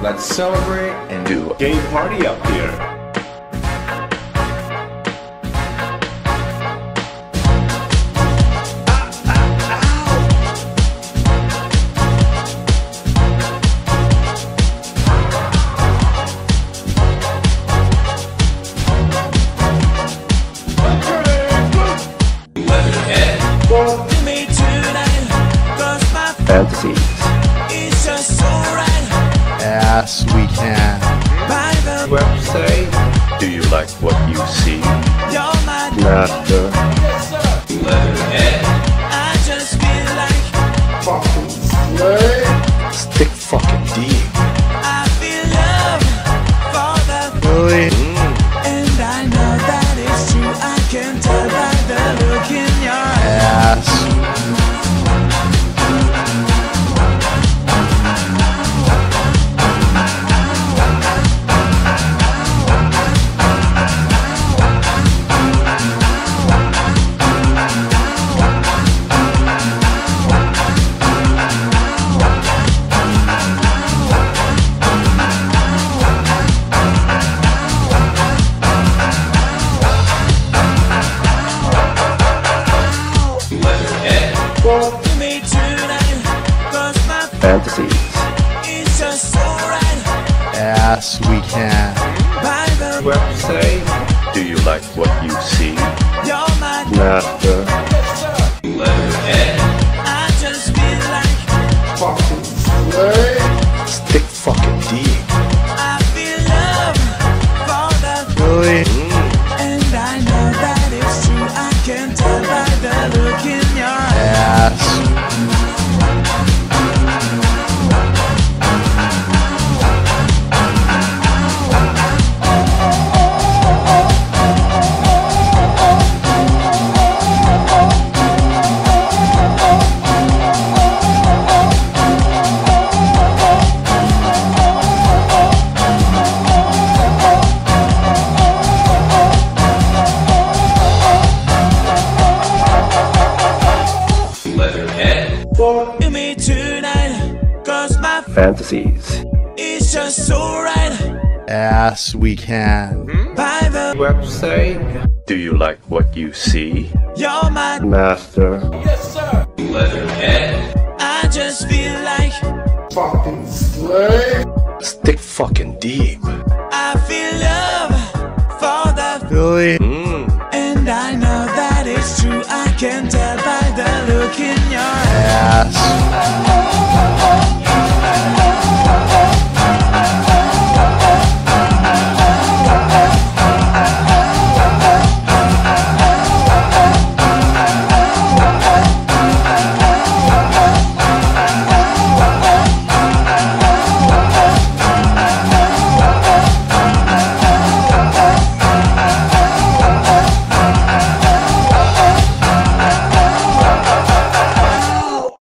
Let's celebrate and do a gay party up here. Fantasies. It's just so right. Yes, we can. By the Website. Do you like what you see? you're my Master. I just feel like Fucking slay. Stick fucking deep. I feel love for the Really? and I know that it's true. I can tell by the look in your eyes. Yes. To me tonight, 'cause my Fantasies. it's just so right. Yes, we can. By the Website. Do you like what you see? you're my Master. I just feel like Fucking slay. Stick fucking deep. I feel love for the Really? and I know that it's true. I can tell by the look in your eyes. Yes. To me tonight, 'cause my Fantasies. it's just so right. Yes, we can. By the Website. Do you like what you see? you're my Master. I just feel like Fucking slay. Stick fucking deep. I feel love for the Really? and I know that it's true. I can tell by the look in your eyes. Yes.